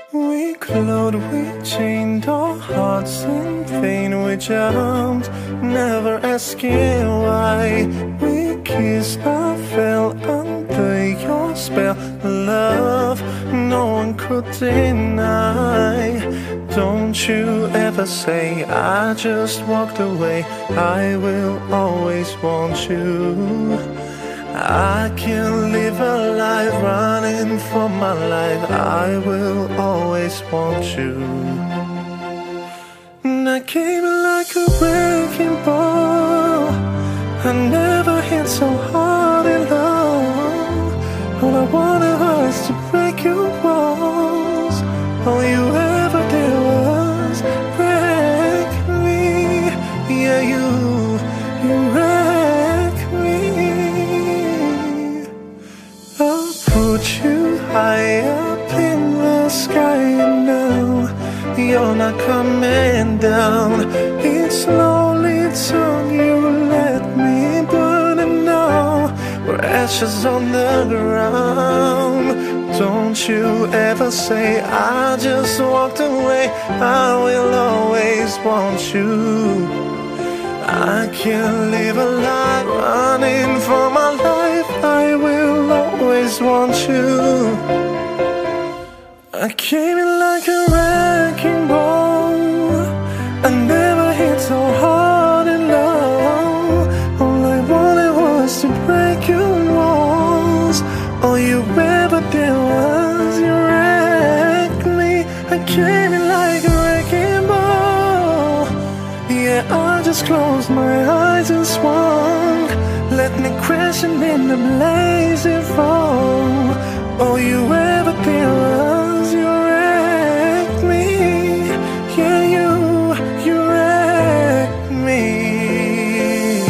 We glowed, we chained our hearts in vain. We jumped, never asking why. We kissed, I fell under your spell. Love no one could deny. Don't you ever say I just walked away. I will always want you. I can't live a life running for my life. I will always want you. And I came like a wrecking ball. I never hit so hard in love. All I wanted was to break your walls. All you ever did was break me. Yeah, you wrecked me. I'll put you high up in the sky, and now you're not coming down. It slowly took you, let me burn, and now we're ashes on the ground. Don't you ever say I just walked away. I will always want you. I can't live a life running for my life. I will always want you. I came in like a wrecking ball. I never hit so hard in love. All I wanted was to break your walls. All you ever did was you wrecked me. I came in like a wrecking ball. Yeah, I just closed my eyes and swung. Let me crashing in the blazing fall. All you ever did was you wrecked me. Yeah, you wrecked me.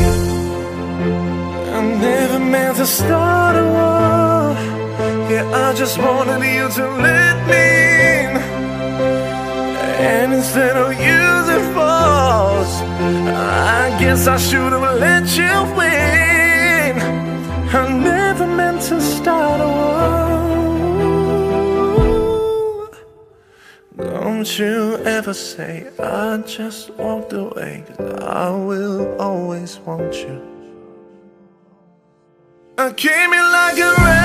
I never meant to start a war. Yeah, I just wanted you to let me in. And instead of using force, I guess I should have let you win. I never meant to start a war. Don't you ever say I just walked away, 'cause I will always want you. I came in like a